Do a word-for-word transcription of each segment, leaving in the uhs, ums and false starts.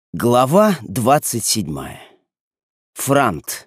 Глава двадцать седьмая. Франт.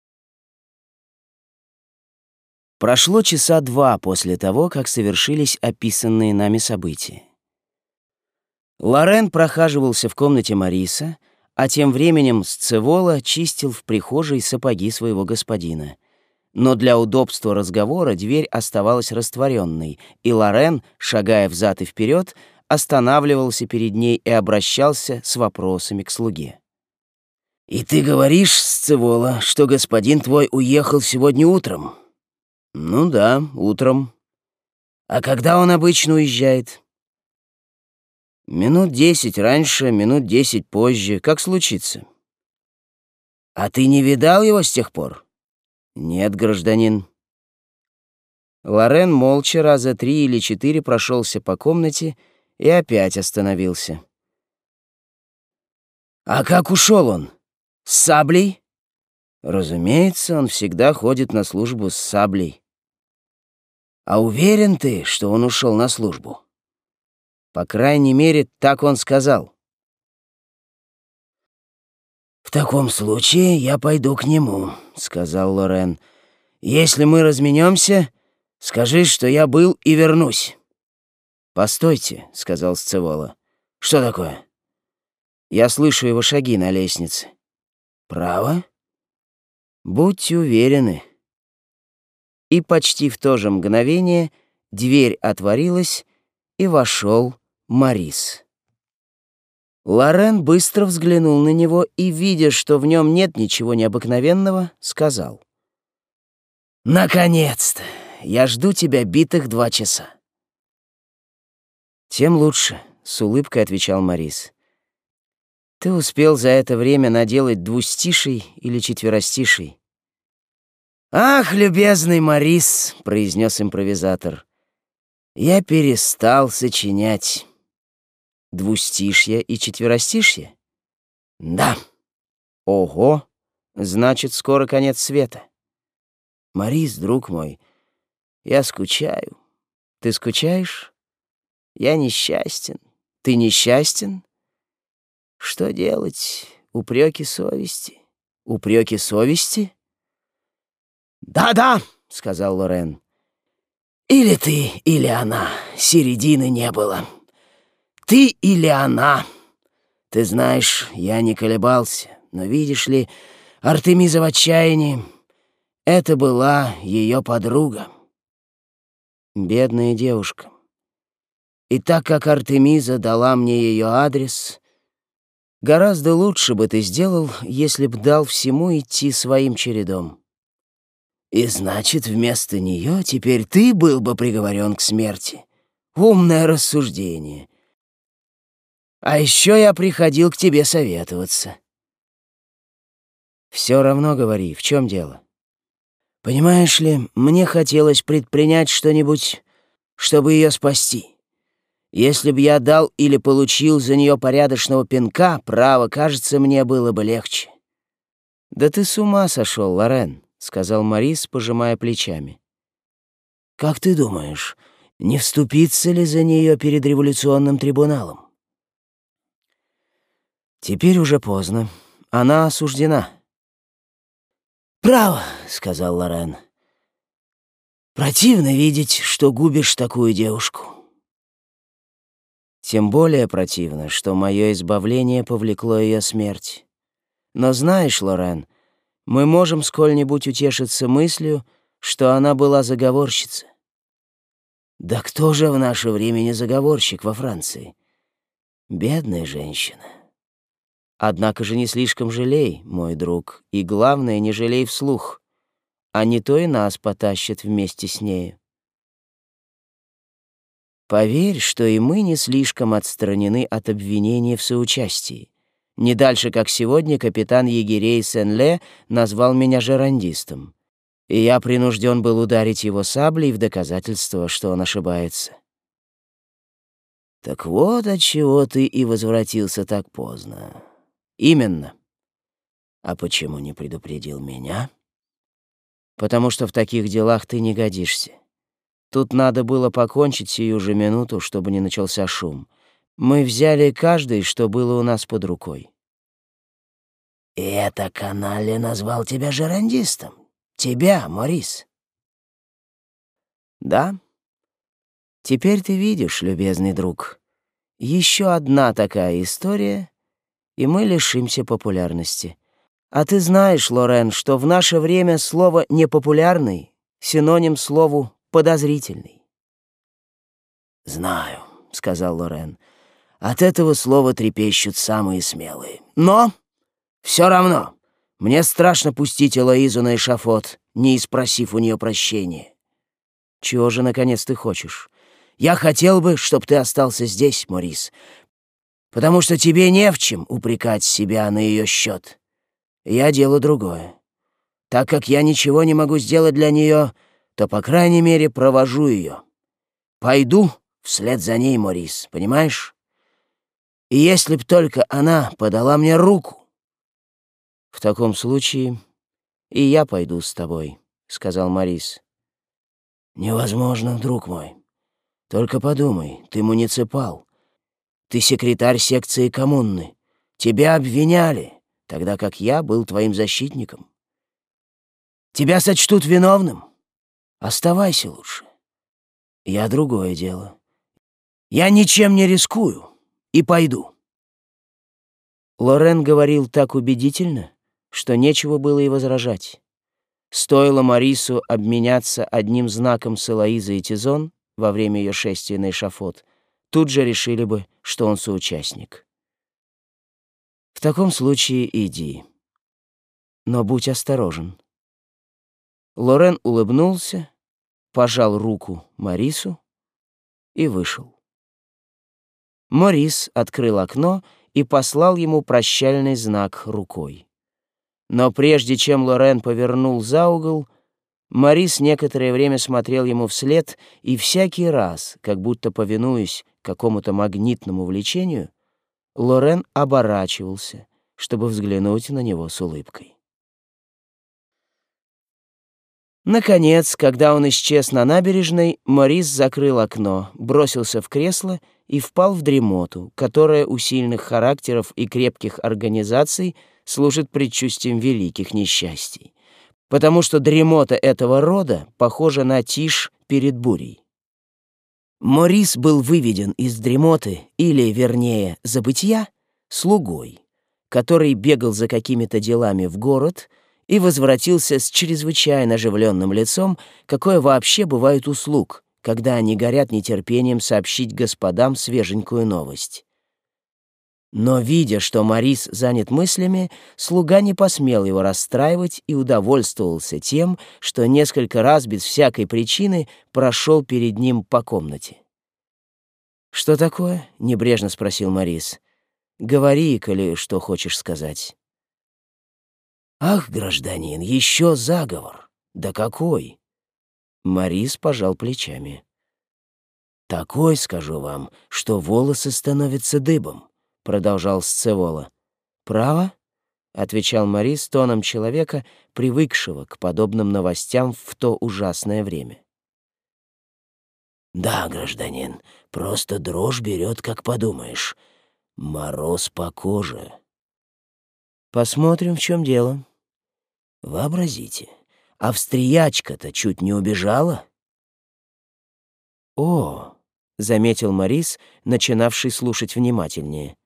Прошло часа два после того, как совершились описанные нами события. Лорен прохаживался в комнате Мариса, а тем временем Сцевола чистил в прихожей сапоги своего господина. Но для удобства разговора дверь оставалась растворенной, и Лорен, шагая взад и вперед, останавливался перед ней и обращался с вопросами к слуге. «И ты говоришь, Сцевола, что господин твой уехал сегодня утром?» «Ну да, утром». «А когда он обычно уезжает?» «Минут десять раньше, минут десять позже, как случится». «А ты не видал его с тех пор?» «Нет, гражданин». Лорен молча раза три или четыре прошелся по комнате и опять остановился. «А как ушел он? С саблей?» «Разумеется, он всегда ходит на службу с саблей». «А уверен ты, что он ушел на службу?» «По крайней мере, так он сказал». «В таком случае я пойду к нему», — сказал Лорен. «Если мы разменемся, скажи, что я был и вернусь». «Постойте», — сказал Сцевола. «Что такое?» «Я слышу его шаги на лестнице». «Право?» «Будьте уверены». И почти в то же мгновение дверь отворилась, и вошел Марис. Лорен быстро взглянул на него и, видя, что в нем нет ничего необыкновенного, сказал: «Наконец-то! Я жду тебя битых два часа». «Тем лучше», — с улыбкой отвечал Марис. «Ты успел за это время наделать двустиший или четверостиший». «Ах, любезный Марис», — произнес импровизатор, — «я перестал сочинять». «Двустишья и четверостишья?» «Да». «Ого! Значит, скоро конец света». «Марис, друг мой, я скучаю». «Ты скучаешь?» «Я несчастен». «Ты несчастен?» «Что делать? Упреки совести». «Упреки совести?» «Да-да», — сказал Лорен. «Или ты, или она. Середины не было. Ты или она. Ты знаешь, я не колебался, но, видишь ли, Артемиза в отчаянии. Это была ее подруга». «Бедная девушка». «И так как Артемиза дала мне ее адрес, гораздо лучше бы ты сделал, если б дал всему идти своим чередом». «И значит, вместо нее теперь ты был бы приговорен к смерти. Умное рассуждение. А еще я приходил к тебе советоваться». «Все равно говори, в чем дело?» «Понимаешь ли, мне хотелось предпринять что-нибудь, чтобы ее спасти. Если б я дал или получил за нее порядочного пинка, право, кажется, мне было бы легче». «Да ты с ума сошел, Лорен», — сказал Марис, пожимая плечами. «Как ты думаешь, не вступиться ли за нее перед революционным трибуналом?» «Теперь уже поздно. Она осуждена». «Право», — сказал Лорен. «Противно видеть, что губишь такую девушку». «Тем более противно, что мое избавление повлекло ее смерть. Но знаешь, Лорен, мы можем сколь-нибудь утешиться мыслью, что она была заговорщица». «Да кто же в наше время не заговорщик во Франции? Бедная женщина». «Однако же не слишком жалей, мой друг, и главное, не жалей вслух, а не то и нас потащат вместе с нею. Поверь, что и мы не слишком отстранены от обвинения в соучастии. Не дальше, как сегодня, капитан егерей Сен-Ле назвал меня жерандистом, и я принужден был ударить его саблей в доказательство, что он ошибается». «Так вот отчего ты и возвратился так поздно». «Именно». «А почему не предупредил меня?» «Потому что в таких делах ты не годишься. Тут надо было покончить сию же минуту, чтобы не начался шум. Мы взяли каждый, что было у нас под рукой». И это канале назвал тебя жерандистом? Тебя, Морис?» «Да. Теперь ты видишь, любезный друг, еще одна такая история, и мы лишимся популярности. А ты знаешь, Лорен, что в наше время слово «непопулярный» синоним слову «подозрительный». «Знаю», — сказал Лорен, — «от этого слова трепещут самые смелые. Но все равно мне страшно пустить Элоизу на эшафот, не испросив у нее прощения. Чего же, наконец, ты хочешь? Я хотел бы, чтобы ты остался здесь, Морис, потому что тебе не в чем упрекать себя на ее счет. Я делаю другое. Так как я ничего не могу сделать для нее, то, по крайней мере, провожу ее. Пойду вслед за ней, Морис, понимаешь? И если б только она подала мне руку...» «В таком случае и я пойду с тобой», — сказал Морис. «Невозможно, друг мой. Только подумай, ты муниципал. Ты секретарь секции коммуны. Тебя обвиняли, тогда как я был твоим защитником. Тебя сочтут виновным. Оставайся лучше. Я другое дело. Я ничем не рискую и пойду». Лорен говорил так убедительно, что нечего было и возражать. Стоило Морису обменяться одним знаком с Элоизой и Тизон во время ее шествия на эшафот, тут же решили бы, что он соучастник. «В таком случае иди. Но будь осторожен». Лорен улыбнулся, пожал руку Морису и вышел. Морис открыл окно и послал ему прощальный знак рукой. Но прежде чем Лорен повернул за угол, Морис некоторое время смотрел ему вслед, и всякий раз, как будто повинуясь какому-то магнитному влечению, Лорен оборачивался, чтобы взглянуть на него с улыбкой. Наконец, когда он исчез на набережной, Морис закрыл окно, бросился в кресло и впал в дремоту, которая у сильных характеров и крепких организаций служит предчувствием великих несчастий, потому что дремота этого рода похожа на тишь перед бурей. Морис был выведен из дремоты, или, вернее, забытья, слугой, который бегал за какими-то делами в город и возвратился с чрезвычайно оживленным лицом, какое вообще бывает у слуг, когда они горят нетерпением сообщить господам свеженькую новость. Но, видя, что Морис занят мыслями, слуга не посмел его расстраивать и удовольствовался тем, что несколько раз без всякой причины прошел перед ним по комнате. «Что такое?» — небрежно спросил Морис. «Говори, коли что хочешь сказать». «Ах, гражданин, еще заговор! Да какой!» Морис пожал плечами. «Такой, скажу вам, что волосы становятся дыбом», — продолжал Сцевола. «Право?» — отвечал Морис тоном человека, привыкшего к подобным новостям в то ужасное время. «Да, гражданин, просто дрожь берет, как подумаешь. Мороз по коже». «Посмотрим, в чем дело». «Вообразите, австриячка-то чуть не убежала». «О!» — заметил Морис, начинавший слушать внимательнее.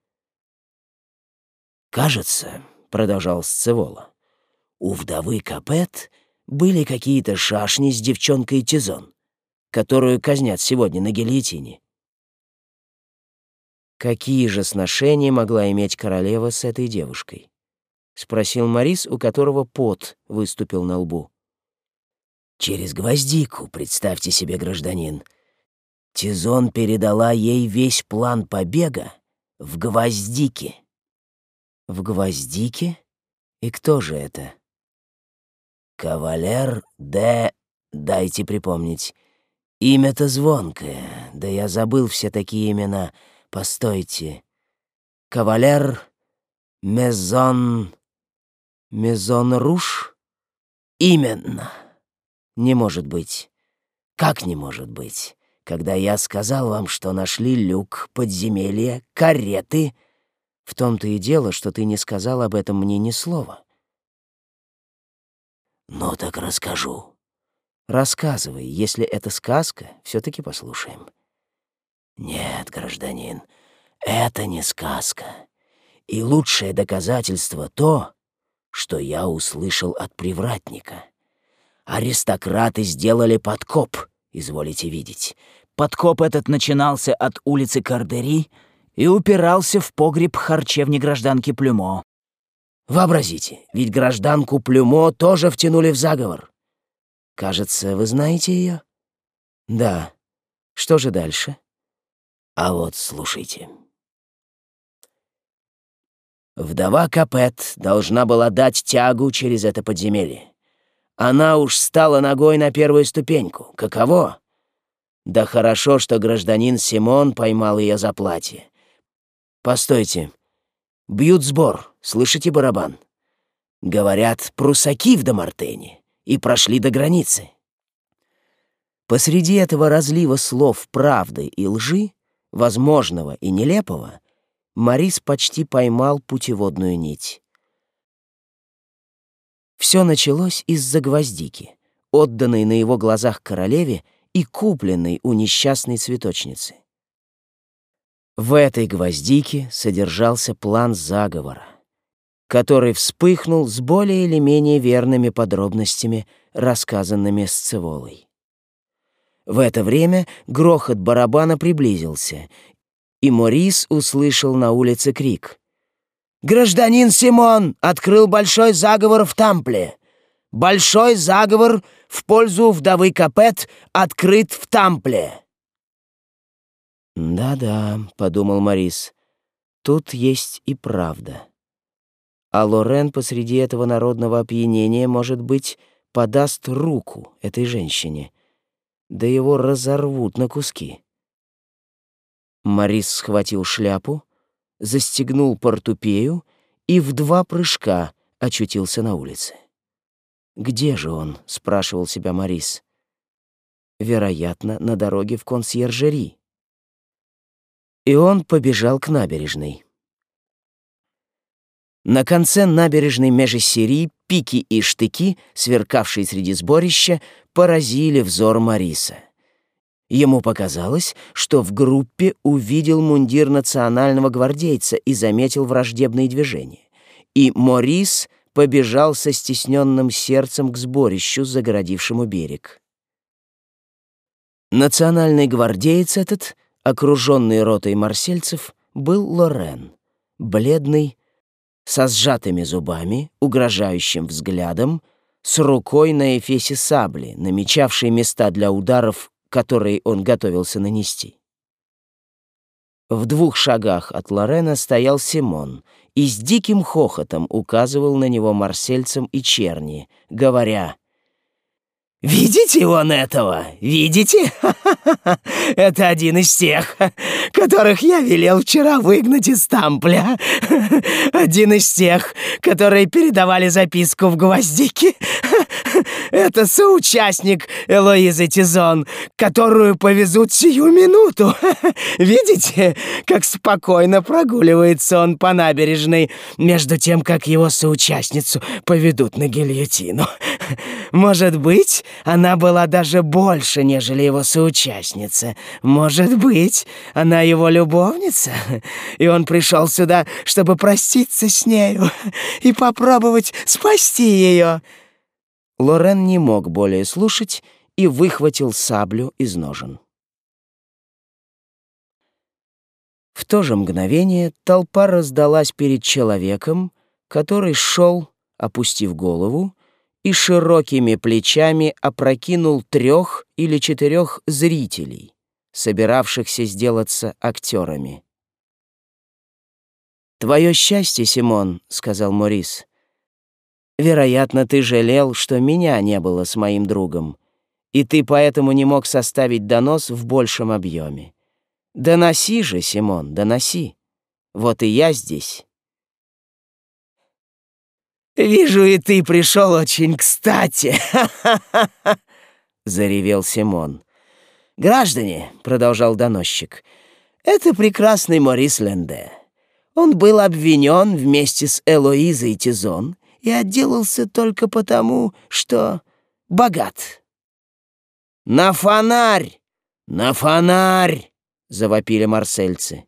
«Кажется, — продолжал Сцевола, — у вдовы Капет были какие-то шашни с девчонкой Тизон, которую казнят сегодня на гильотине». «Какие же сношения могла иметь королева с этой девушкой?» — спросил Морис, у которого пот выступил на лбу. «Через гвоздику, представьте себе, гражданин. Тизон передала ей весь план побега в гвоздике». «В гвоздике? И кто же это?» «Кавалер де... Дайте припомнить. Имя-то звонкое, да я забыл все такие имена. Постойте. Кавалер Мезон... Мезон Руш? Именно. Не может быть. Как не может быть? Когда я сказал вам, что нашли люк, подземелья, кареты, В том-то и дело, что ты не сказал об этом мне ни слова». «Ну так расскажу». «Рассказывай, если это сказка, все-таки послушаем». «Нет, гражданин, это не сказка. И лучшее доказательство то, что я услышал от привратника. Аристократы сделали подкоп, изволите видеть. Подкоп этот начинался от улицы Кардери и упирался в погреб харчевни гражданки Плюмо. Вообразите, ведь гражданку Плюмо тоже втянули в заговор. Кажется, вы знаете ее? Да. Что же дальше? А вот слушайте. Вдова Капет должна была дать тягу через это подземелье. Она уж стала ногой на первую ступеньку. Каково? Да хорошо, что гражданин Симон поймал ее за платье. Постойте. Бьют сбор, слышите барабан? Говорят, прусаки в Домартене, и прошли до границы. Посреди этого разлива слов правды и лжи, возможного и нелепого, Морис почти поймал путеводную нить. Все началось из-за гвоздики, отданной на его глазах королеве и купленной у несчастной цветочницы. В этой гвоздике содержался план заговора, который вспыхнул с более или менее верными подробностями, рассказанными Сцеволой. В это время грохот барабана приблизился, и Морис услышал на улице крик. «Гражданин Симон открыл большой заговор в Тампле! Большой заговор в пользу вдовы Капет открыт в Тампле!» «Да-да», — подумал Морис, — «тут есть и правда. А Лорен посреди этого народного опьянения, может быть, подаст руку этой женщине, да его разорвут на куски». Морис схватил шляпу, застегнул портупею и в два прыжка очутился на улице. «Где же он?» — спрашивал себя Морис. «Вероятно, на дороге в консьержери». И он побежал к набережной. На конце набережной Межесери пики и штыки, сверкавшие среди сборища, поразили взор Мориса. Ему показалось, что в группе увидел мундир национального гвардейца и заметил враждебные движения. И Морис побежал со стесненным сердцем к сборищу, загородившему берег. Национальный гвардеец этот, окруженный ротой марсельцев, был Лорен, бледный, со сжатыми зубами, угрожающим взглядом, с рукой на эфесе сабли, намечавшей места для ударов, которые он готовился нанести. В двух шагах от Лорена стоял Симон и с диким хохотом указывал на него марсельцам и черни, говоря: «Видите вон этого? Видите? Это один из тех, которых я велел вчера выгнать из Тампля. Один из тех, которые передавали записку в гвоздике. Это соучастник Элоизы Тизон, которую повезут сию минуту. Видите, как спокойно прогуливается он по набережной, между тем, как его соучастницу поведут на гильотину. Может быть, она была даже больше, нежели его соучастница. Может быть, она его любовница, и он пришел сюда, чтобы проститься с нею и попробовать спасти ее». Лорен не мог более слушать и выхватил саблю из ножен. В то же мгновение толпа раздалась перед человеком, который шел, опустив голову, и широкими плечами опрокинул трех или четырех зрителей, собиравшихся сделаться актерами. «Твое счастье, Симон», — сказал Морис. «Вероятно, ты жалел, что меня не было с моим другом, и ты поэтому не мог составить донос в большем объеме. Доноси же, Симон, доноси. Вот и я здесь». «Вижу, и ты пришел очень кстати», — заревел Симон. «Граждане», — продолжал доносчик, — «это прекрасный Морис Ленде. Он был обвинен вместе с Элоизой Тизон и отделался только потому, что богат. «На фонарь! На фонарь!» — завопили марсельцы.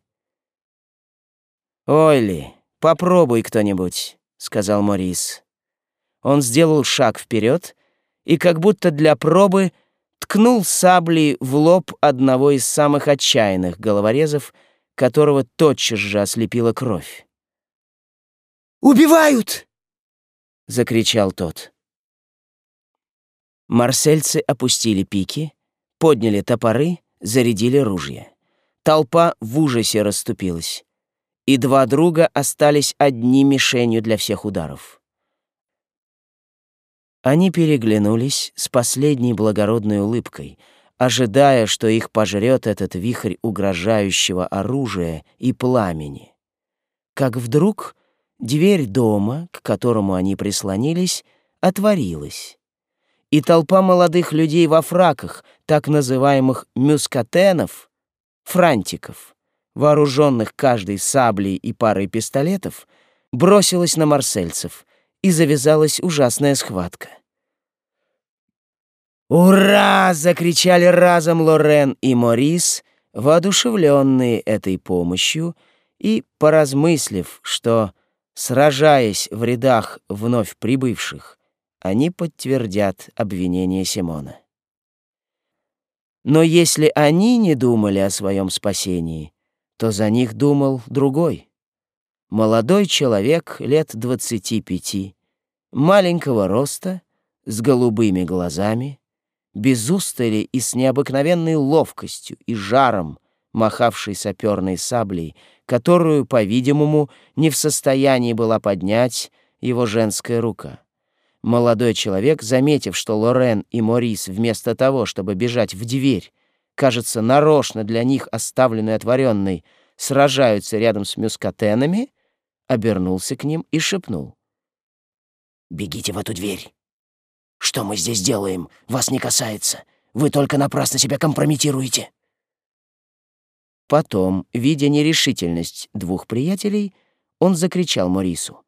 «Ойли, попробуй кто-нибудь», — сказал Морис. Он сделал шаг вперед и, как будто для пробы, ткнул саблей в лоб одного из самых отчаянных головорезов, которого тотчас же ослепила кровь. «Убивают!» — закричал тот. Марсельцы опустили пики, подняли топоры, зарядили ружья. Толпа в ужасе расступилась, и два друга остались одни мишенью для всех ударов. Они переглянулись с последней благородной улыбкой, ожидая, что их пожрет этот вихрь угрожающего оружия и пламени. Как вдруг дверь дома, к которому они прислонились, отворилась, и толпа молодых людей во фраках, так называемых мюскатенов, франтиков, вооруженных каждой саблей и парой пистолетов, бросилась на марсельцев, и завязалась ужасная схватка. «Ура!» — закричали разом Лорен и Морис, воодушевленные этой помощью и поразмыслив, что, сражаясь в рядах вновь прибывших, они подтвердят обвинение Симона. Но если они не думали о своем спасении, то за них думал другой. Молодой человек лет двадцати пяти, маленького роста, с голубыми глазами, без устали и с необыкновенной ловкостью и жаром махавший саперной саблей, которую, по-видимому, не в состоянии была поднять его женская рука. Молодой человек, заметив, что Лорен и Морис вместо того, чтобы бежать в дверь, кажется, нарочно для них оставленной отворенной, сражаются рядом с мюскатенами, обернулся к ним и шепнул: «Бегите в эту дверь. Что мы здесь делаем, вас не касается. Вы только напрасно себя компрометируете». Потом, видя нерешительность двух приятелей, он закричал Морису: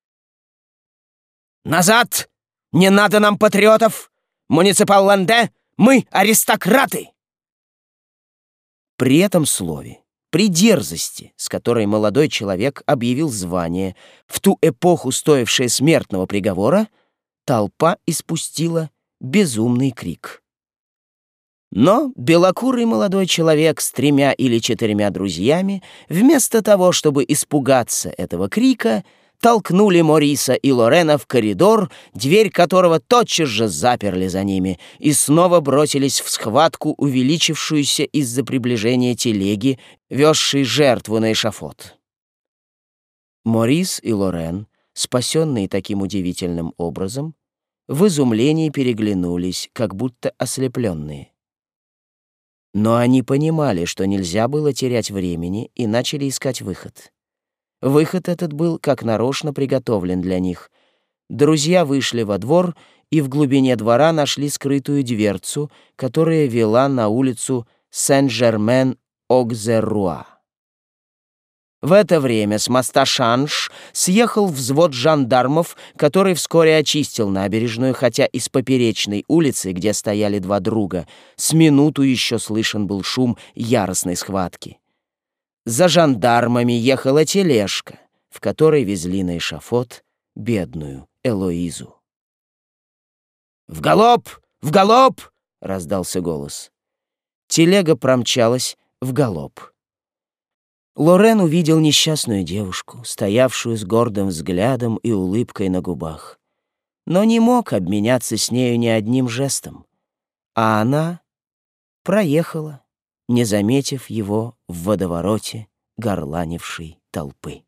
«Назад! Не надо нам патриотов! Муниципал Ланде, мы аристократы!» При этом слове, при дерзости, с которой молодой человек объявил звание, в ту эпоху стоившее смертного приговора, толпа испустила безумный крик. Но белокурый молодой человек с тремя или четырьмя друзьями, вместо того, чтобы испугаться этого крика, толкнули Мориса и Лорена в коридор, дверь которого тотчас же заперли за ними, и снова бросились в схватку, увеличившуюся из-за приближения телеги, везшей жертву на эшафот. Морис и Лорен, спасенные таким удивительным образом, в изумлении переглянулись, как будто ослепленные. Но они понимали, что нельзя было терять времени, и начали искать выход. Выход этот был как нарочно приготовлен для них. Друзья вышли во двор и в глубине двора нашли скрытую дверцу, которая вела на улицу Сен-Жермен-Огзеруа. В это время с моста Шанш съехал взвод жандармов, который вскоре очистил набережную, хотя из поперечной улицы, где стояли два друга, с минуту еще слышен был шум яростной схватки. За жандармами ехала тележка, в которой везли на эшафот бедную Элоизу. «В галоп! В галоп!» — раздался голос. Телега промчалась в галоп. Лорен увидел несчастную девушку, стоявшую с гордым взглядом и улыбкой на губах, но не мог обменяться с нею ни одним жестом, а она проехала, не заметив его в водовороте горланившей толпы.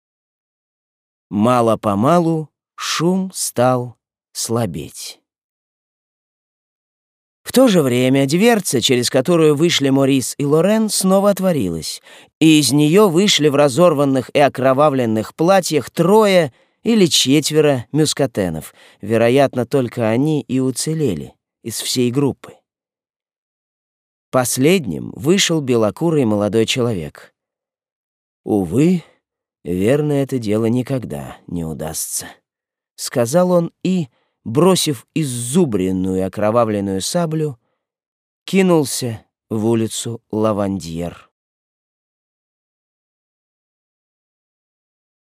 Мало-помалу шум стал слабеть. В то же время дверца, через которую вышли Морис и Лорен, снова отворилась, и из нее вышли в разорванных и окровавленных платьях трое или четверо мюскатенов. Вероятно, только они и уцелели из всей группы. Последним вышел белокурый молодой человек. Увы, верно, это дело никогда не удастся», — сказал он и, бросив иззубренную окровавленную саблю, кинулся в улицу Лавандьер.